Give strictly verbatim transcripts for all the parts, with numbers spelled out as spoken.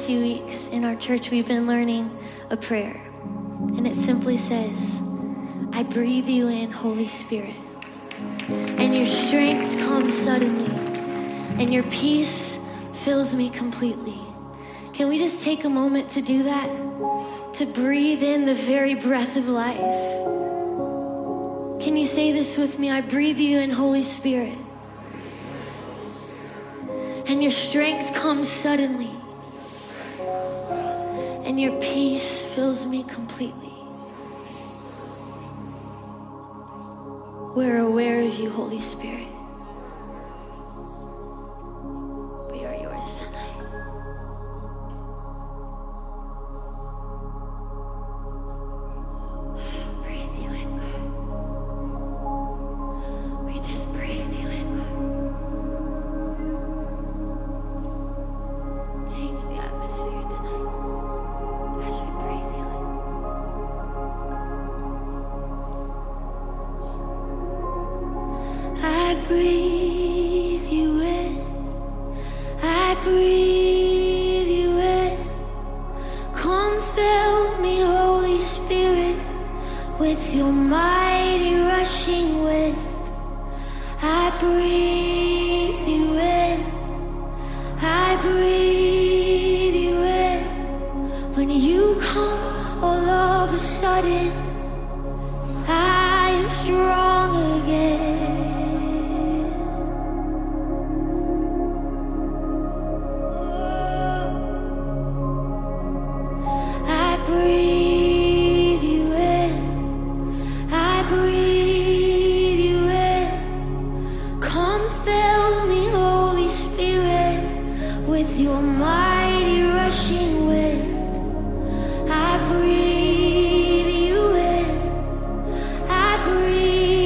last few weeks in our church, we've been learning a prayer. And it simply says, I breathe you in, Holy Spirit. And your strength comes suddenly. And your peace fills me completely. Can we just take a moment to do that? To breathe in the very breath of life. Can you say this with me? I breathe you in, Holy Spirit. And your strength comes suddenly. And your peace fills me completely. We're aware of you, Holy Spirit. We are yours tonight. Breathe you in, God. We just breathe you in, God. Change the atmosphere tonight as we breathe you in. I breathe you in. I breathe you in. Come fill me, Holy Spirit, with your mighty rushing wind. I breathe you in. I breathe you in. When you come all of a sudden, I am strong again. I breathe you in. I breathe you in. Come fill me, Holy Spirit, with your mighty rushing wind. I breathe you in. I breathe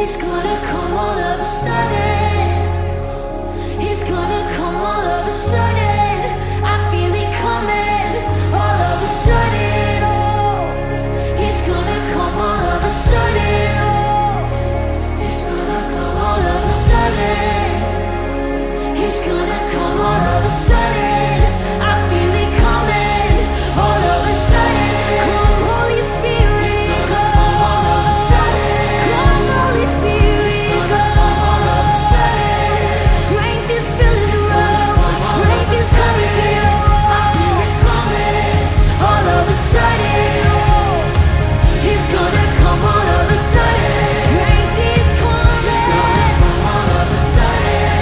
He's gonna come all of a sudden. He's gonna come all of a sudden. I feel it coming all of a sudden. Oh, he's gonna come all of a sudden. Oh, he's gonna come all of a sudden. He's gonna come all of a sudden. I feel it coming all of a sudden. Come, Holy Spirit. He's gonna come all of a sudden. Come, Holy Spirit. He's gonna come all of a sudden. Strength is filling the room. Strength is coming to you. I feel it coming all of a sudden. Oh, he's gonna come all of a sudden. Strength is coming. He's gonna come all of a sudden.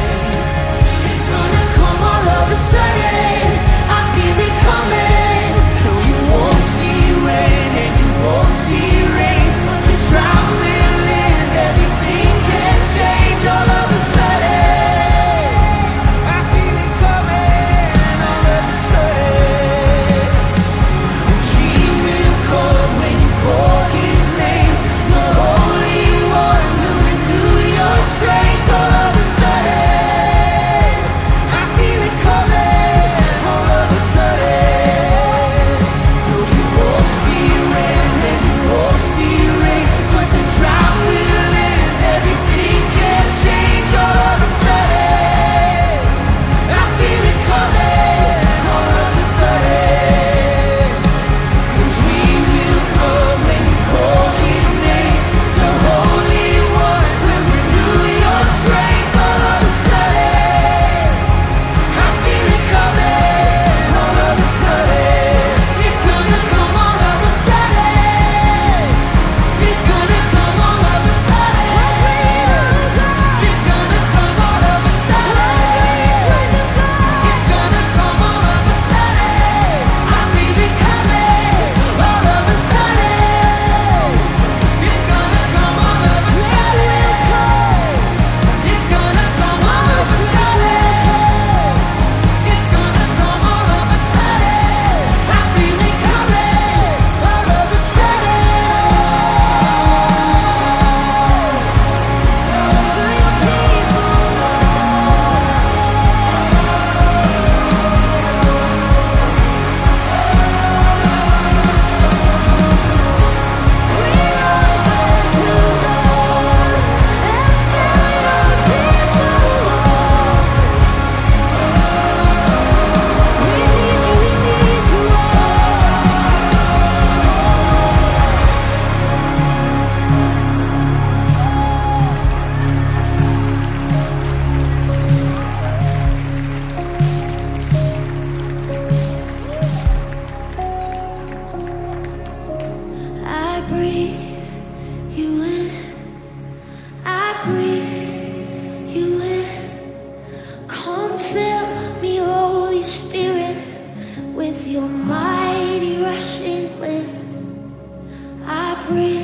It's gonna come all of a sudden. I feel it coming. You won't see rain and you won't see rain, but the drought will end. Everything can change all of a sudden. I feel it coming all of a sudden. He will come when you call his name. The Holy One will renew your strength all of a sudden. I feel it coming all of a sudden. No, you won't see rain and you won't see rain, but the drought will end. Everything can change all of a sudden. I feel it coming all of a sudden. 'Cause he will come when you call his name. The Holy One will renew your strength all of a sudden. I feel it coming all of a sudden. It's gonna come all of a sudden. It's gonna come all of a sudden. It's gonna come all of a sudden. It's gonna come all of a sudden. I feel it coming all of a sudden. It's gonna come all of a sudden. It's gonna come all of a sudden. It's gonna come all of a sudden. I feel it coming all of a I breathe you in. I breathe you in. Come fill me, Holy Spirit, with your mighty rushing wind. I breathe